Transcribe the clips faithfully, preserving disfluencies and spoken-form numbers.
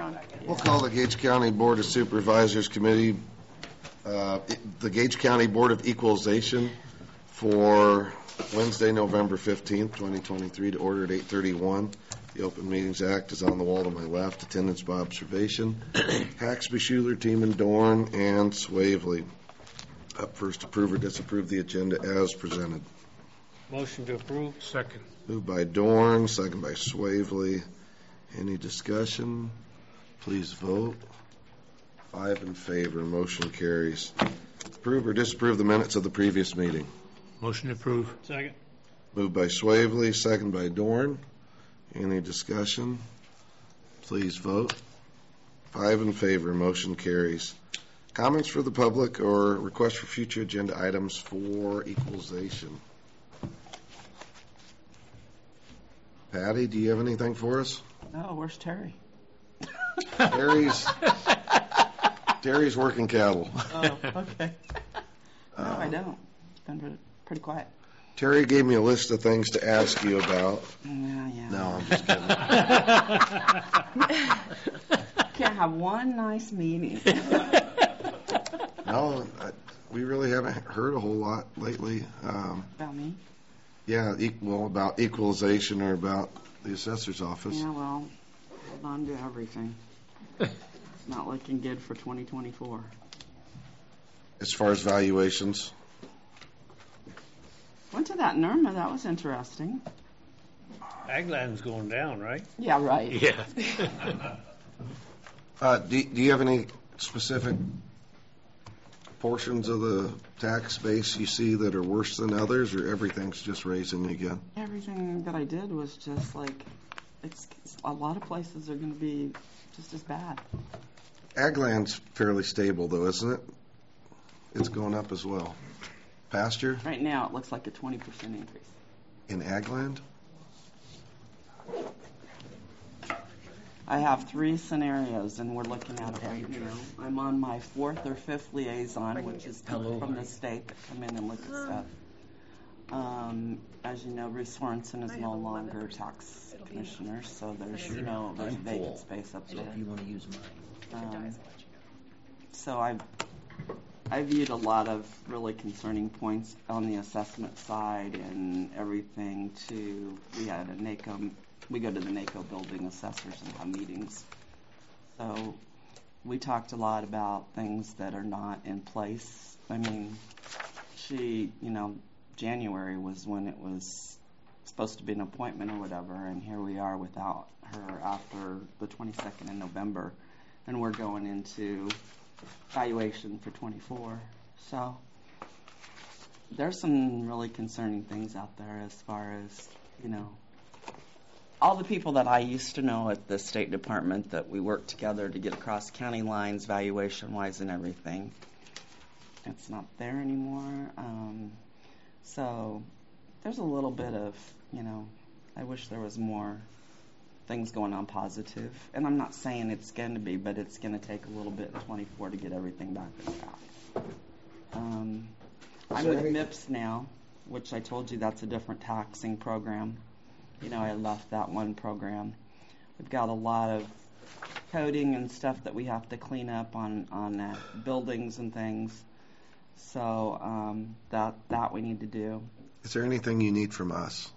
We'll call the Gage County Board of Supervisors Committee, uh, the Gage County Board of Equalization for Wednesday, November fifteenth, twenty twenty-three, to order at eight thirty-one. The Open Meetings Act is on the wall to my left. Attendance by observation. Haxby, Schuler, Teeman, Dorn, and Swavely. Up first, approve or disapprove the agenda as presented. Motion to approve. Second. Moved by Dorn, second by Swavely. Any discussion? Please vote. Five in favor. Motion carries. Approve or disapprove the minutes of the previous meeting. Motion to approve. Second. Moved by Swavely, second by Dorn. Any discussion? Please vote. Five in favor. Motion carries. Comments for the public or requests for future agenda items for equalization? Patty, do you have anything for us? Oh, where's Terry? Terry's Terry's working cattle. Oh, okay. No, uh, I don't. It's been pretty quiet. Terry gave me a list of things to ask you about. Yeah, yeah. No, I'm just kidding. Can't have one nice meeting. No, I, we really haven't heard a whole lot lately. Um, about me? Yeah, e- well, about equalization or about the assessor's office. Yeah, well, hold on to everything. It's not looking good for twenty twenty-four. As far as valuations? Went to that N R M A. That was interesting. Agland's going down, right? Yeah, right. Yeah. uh, do, do you have any specific portions of the tax base you see that are worse than others, or everything's just raising again? Everything that I did was just like, it's, it's a lot of places are going to be just as bad. Agland's fairly stable, though, isn't it? It's going up as well. Pasture? Right now, it looks like a twenty percent increase. In Agland? I have three scenarios, and we're looking at it right now. I'm on my fourth or fifth liaison, which is people from the state that come in and look at stuff. Um, as you know, Ruth Sorensen is no longer tax commissioner, so there's no there's vacant space up there. If you want to use mine. Um, so I've I viewed a lot of really concerning points on the assessment side and everything. To we had a NACO. We go to the NACO building assessors and have meetings. So we talked a lot about things that are not in place. I mean, she, you know, January was when it was supposed to be an appointment or whatever, and here we are without her after the twenty-second in November, and we're going into valuation for twenty-four. So there's some really concerning things out there as far as, you know, all the people that I used to know at the State Department that we worked together to get across county lines, valuation-wise and everything. It's not there anymore. Um, so there's a little bit of, you know, I wish there was more things going on positive. And I'm not saying it's going to be, but it's going to take a little bit in twenty-four to get everything back on track. Um, I'm with M I P S now, which I told you that's a different taxing program. You know, I left that one program. We've got a lot of coding and stuff that we have to clean up on, on uh, buildings and things. So um, that that we need to do. Is there anything you need from us?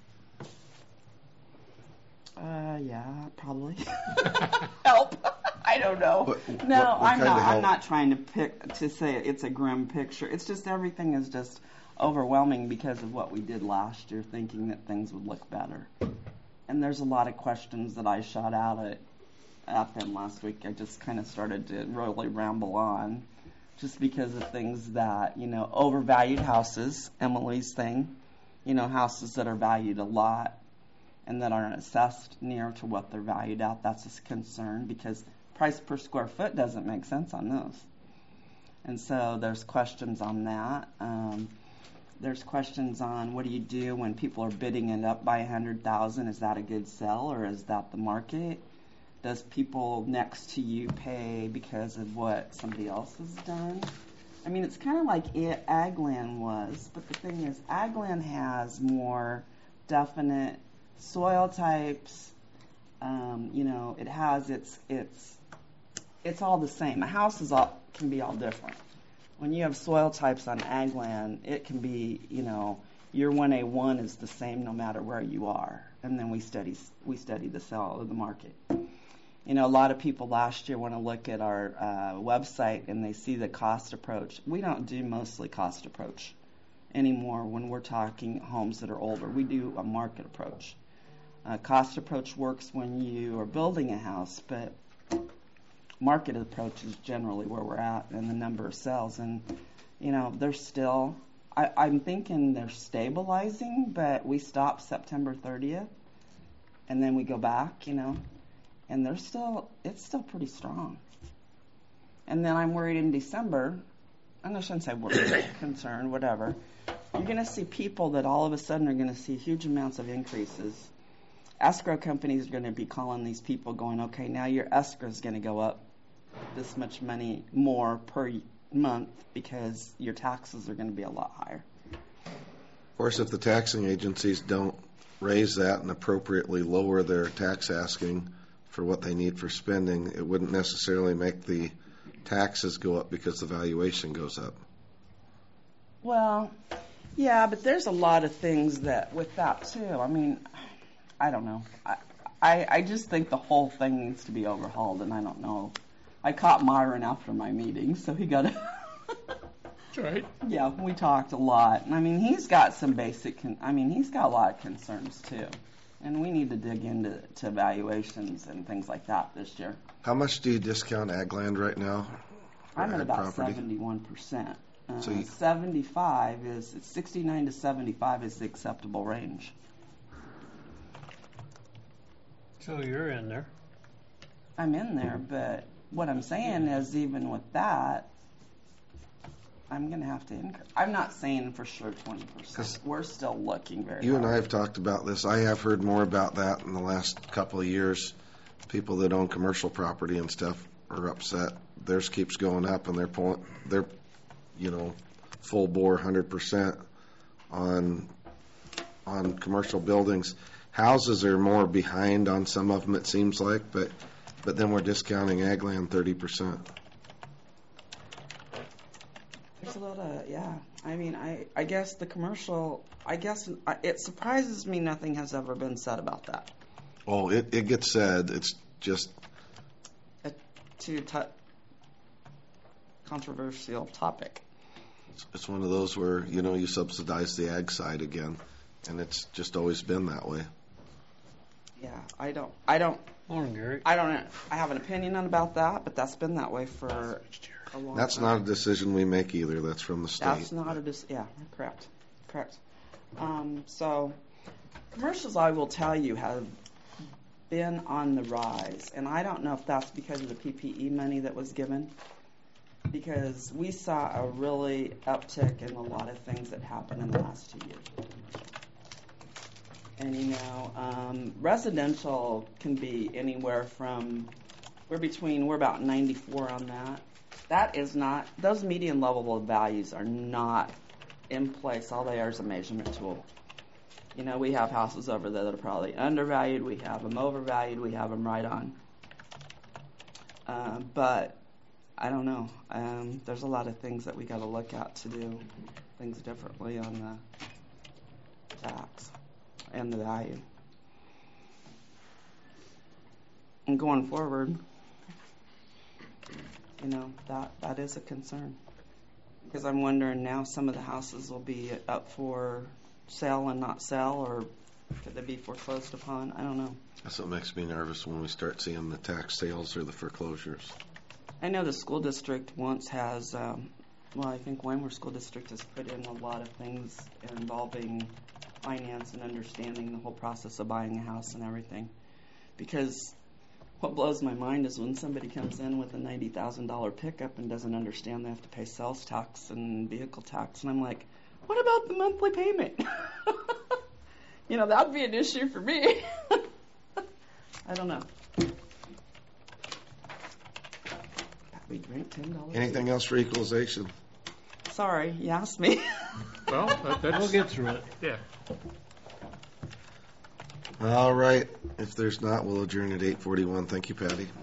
Uh, yeah, probably. Help. I don't know. What, no, what, what I'm not. I'm I'm not trying to pick to say it's a grim picture. It's just everything is just overwhelming because of what we did last year, thinking that things would look better. And there's a lot of questions that I shot out at at them last week. I just kind of started to really ramble on, just because of things that, you know, overvalued houses, Emily's thing, you know, houses that are valued a lot and that aren't assessed near to what they're valued at. That's a concern because price per square foot doesn't make sense on those. And so there's questions on that. Um, There's questions on what do you do when people are bidding it up by one hundred thousand dollars? Is that a good sell or is that the market? Does people next to you pay because of what somebody else has done? I mean, it's kind of like it, Agland was, but the thing is, Agland has more definite soil types, Um, you know, it has its its it's all the same. A house is all can be all different. When you have soil types on ag land, it can be, you know, your one A one is the same no matter where you are. And then we study we study the sale of the market. You know, a lot of people last year want to look at our uh, website and they see the cost approach. We don't do mostly cost approach anymore when we're talking homes that are older. We do a market approach. Uh, cost approach works when you are building a house, but market approach is generally where we're at and the number of sales. And, you know, they're still, I, I'm thinking they're stabilizing, but we stop September thirtieth and then we go back, you know. And they're still, it's still pretty strong. And then I'm worried in December, and I shouldn't say worried, concerned, whatever. You're going to see people that all of a sudden are going to see huge amounts of increases. Escrow companies are going to be calling these people going, okay, now your escrow is going to go up this much money more per month because your taxes are going to be a lot higher. Of course, if the taxing agencies don't raise that and appropriately lower their tax asking for what they need for spending, it wouldn't necessarily make the taxes go up because the valuation goes up. Well, yeah, but there's a lot of things that with that too. I mean, I don't know. I, I, I just think the whole thing needs to be overhauled, and I don't know. I caught Myron after my meeting, so he got a... That's right. Yeah, we talked a lot. And I mean, he's got some basic, con- I mean, he's got a lot of concerns too. And we need to dig into to valuations and things like that this year. How much do you discount ag land right now? for I'm at ag about property? seventy-one percent. Uh, So you- seventy-five is, sixty-nine to seventy-five is the acceptable range. So you're in there. I'm in there, but what I'm saying is even with that, I'm going to have to increase. I'm not saying for sure twenty 'Cause percent. We're still looking very You and I hard. have talked about this. I have heard more about that in the last couple of years. People that own commercial property and stuff are upset. Theirs keeps going up, and they're pulling, they're, you know, full bore, one hundred percent on on commercial buildings. Houses are more behind on some of them, it seems like, but but then we're discounting ag land thirty percent. There's a lot of, yeah. I mean, I, I guess the commercial, I guess I- it surprises me nothing has ever been said about that. Oh, it, it gets said. It's just A too t- controversial topic. it's one of those where, you know, you subsidize the ag side again, and it's just always been that way. Yeah, I don't, I don't, Morning, Gary. I don't, I have an opinion on about that, but that's been that way for a long That's time. not a decision we make either. That's from the state. That's not a dis- yeah, correct, correct. Um, so, commercials, I will tell you, have been on the rise, and I don't know if that's because of the P P E money that was given, because we saw a really uptick in a lot of things that happened in the last two years. And you know, um, residential can be anywhere from, we're between, we're about ninety-four on that. That is not, those median level values are not in place. All they are is a measurement tool. You know, we have houses over there that are probably undervalued. We have them overvalued. We have them right on. Uh, but I don't know. Um, there's a lot of things that we got to look at to do things differently on the tax and the value. And going forward, you know, that, that is a concern. Because I'm wondering now some of the houses will be up for sale and not sell, or could they be foreclosed upon? I don't know. That's what makes me nervous when we start seeing the tax sales or the foreclosures. I know the school district once has, um, well, I think Weimar School District has put in a lot of things involving finance and understanding the whole process of buying a house and everything. Because what blows my mind is when somebody comes in with a ninety thousand dollars pickup and doesn't understand they have to pay sales tax and vehicle tax. And I'm like, what about the monthly payment? You know, that would be an issue for me. I don't know. We drink ten dollars. Anything else for equalization? Sorry, you asked me. Well, that, that's, We'll get through it. yeah. All right. If there's not, we'll adjourn at eight forty-one. Thank you, Patty.